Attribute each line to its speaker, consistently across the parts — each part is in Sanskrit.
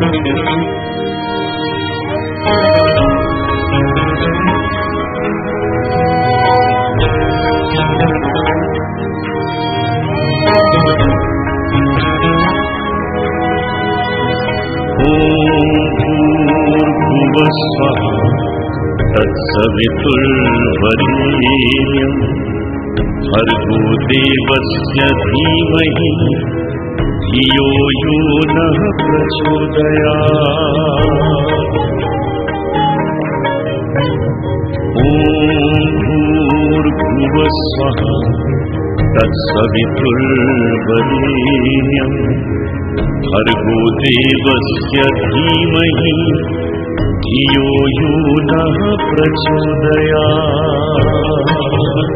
Speaker 1: तत्सवितुर्वरेण्यं भर्गो देवस्य धीमहि धियो यो नः प्रचोदयात्। ॐ भूर्भुवः स्वः तत्सवितुर्वरेण्यं भर्गो देवस्य धीमहि धियो यो नः प्रचोदयात्।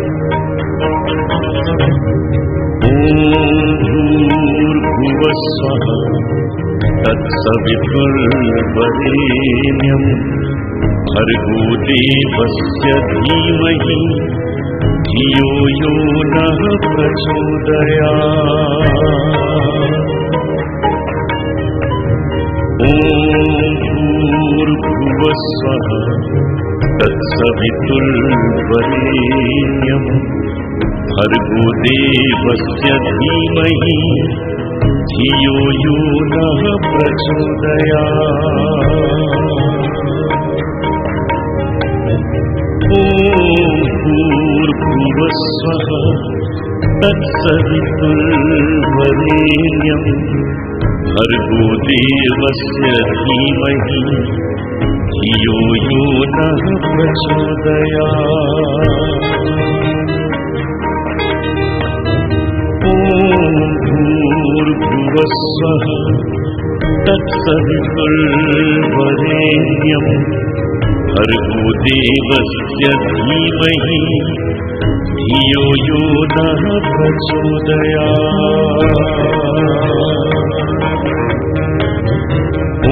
Speaker 1: ॐ भूर्भुवः स्वः तत्सवितुर्वरेण्यं भर्गो देवस्य धीमहि धियो यो नः प्रचोदयात्। ॐ भूर्भुवः स्वः तत्सवितुर्वरेण्यं भर्गो देवस्य धीमहि धियो यो नः प्रचोदयात्। ॐ भूर्भुवः स्वः तत्सवितुर्वरेण्यं भर्गो देवस्य धीमहि धियो यो नः प्रचोदयात्। ॐ भूर्भुवः स्वः तत्सवितुर्वरेण्यं भर्गो देवस्य धीमहि धियो यो नः प्रचोदयात्। ॐ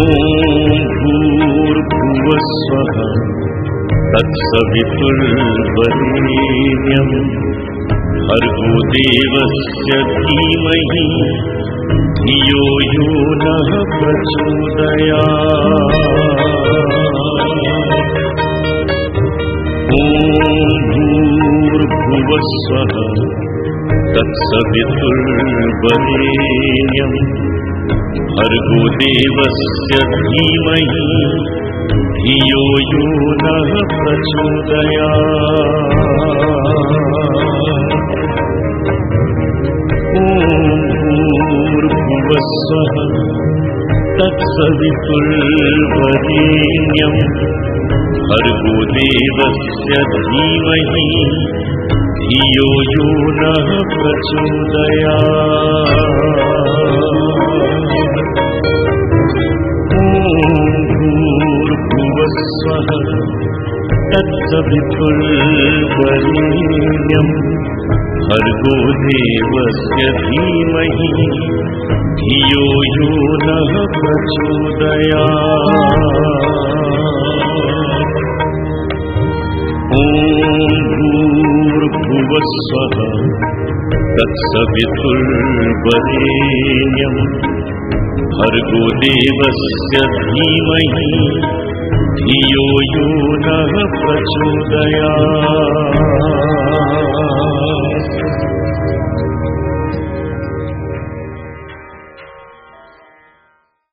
Speaker 1: भूर्भुवः स्वः तत्सवितुर्वरेण्यं भर्गो देवस्य धीमहि धियो यो नः प्रचोदयात्। ॐ भूर्भुवः स्वः तत्सवितुर्वरेण्यं भर्गो देवस्य धीमहि धियो यो नः प्रचोदयात्। ॐ भूर्भुवः स्वः तत्सवितुर्वरेण्यं भर्गो देवस्य धीमहि धियो यो नः प्रचोदयात्। ॐ भूर्भुवः स्वः तत्सवितुर्वरेण्यं भर्गो देवस्य धीमहि धियो यो नः प्रचोदयात्। ॐ भूर्भुवः स्वः तत्सवितुर्वरेण्यं भर्गो देवस्य धीमहि धियो यो नः प्रचोदयात्।